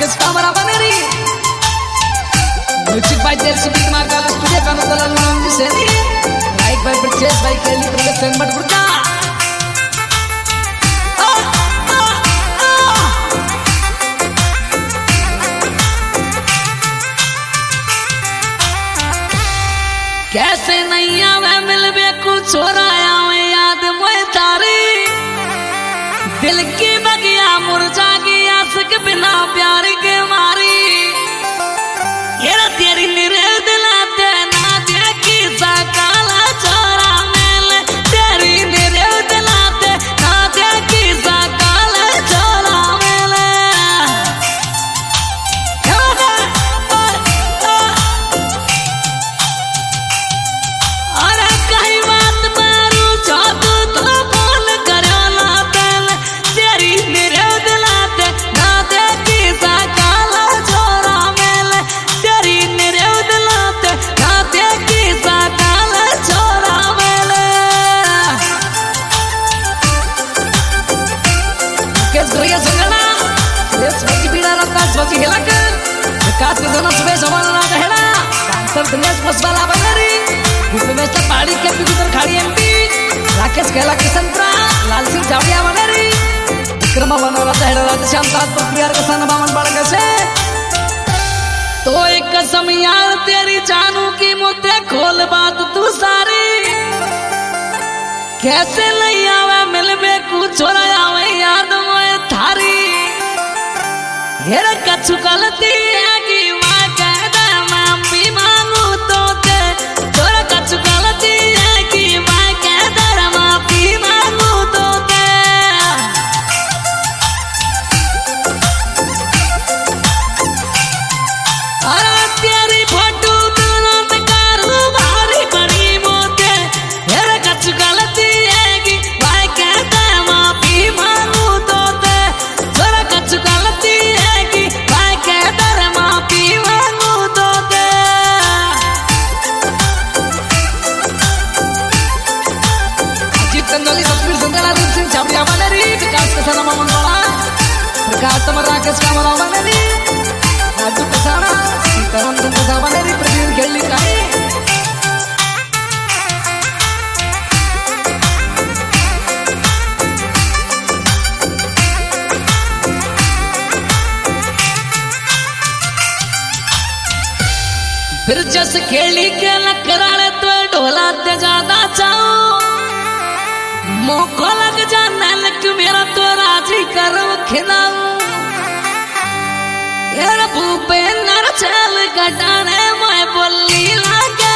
राकेश कामरा बनेरी music by JC beat मार्का studio का नदल नाम जिसे राइट बाय ब्रिजेश भाई केली प्रोडक्शन मटपुरका कैसे नहीं आवे मिलबे कुछ छोराया में याद मोए तारी दिल की बगिया मुरझा गई आशिक बिना प्यार के मारी ये तेरी निरे दिलाते ना देखी सा काला छोरा मेले तेरी निरे दिलाते ना देखी सा काला छोरा मेले अरे कहीं बात मारू जो तू बोल करो ना दिल तेरी निरे दिलाते ना देखी सा काला छोरा मेले तेरी निरे दिलाते ना देखी सा काला छोरा मेले किस गोया संगना इस वक्त भी रहा स्वच्छ हिला कर विकास के दोनों सुबह सवाल ना हेला डांसर दिनेश मस्वाला बनेरी विश्वमेश्वर पहाड़ी के भीतर खाड़ी एमपी राकेश कहला किशनपुरा लाल सिंह जावड़िया बनेरी विक्रम बनोरा हेड़ा राधेश्याम ताजपुर प्रियर के सन बामन बाड़क से तो एक कसम यार तेरी जानू की मुद्दे खोल बात तू सारी कैसे नहीं आवे मिलबे कुछ छोरा आवे याद मोए थारी हेरे कछु गलती है कि मां कह दे माफी मांगू तो ते छोरा कछु गलती है कि मां कह दे माफी मांगू तो ते अरे तेरी फोटो दिलों पे करू भारी बड़ी मोते हेरे कछु गलती है कि मां कह दे माफी मांगू तो ते छोरा कछु गलती है कि मां कह दे माफी मांगू तो ते अजीत चंदोली तस्वीर संदला रूप सिंह छावड़िया बनेरी विकास के सना मामन बड़ा प्रकाश तमर राकेश कामरा बनेरी राजू कसाना सीताराम दंडसा बनेरी प्रवीण खेली काई फिर जस खेली के लकराले तो ढोला ते ज्यादा चाहो मोको लग जाने लग मेरा तो राजी करो खिलाऊ यार भूपे नर चल गटाने मैं बोली लागे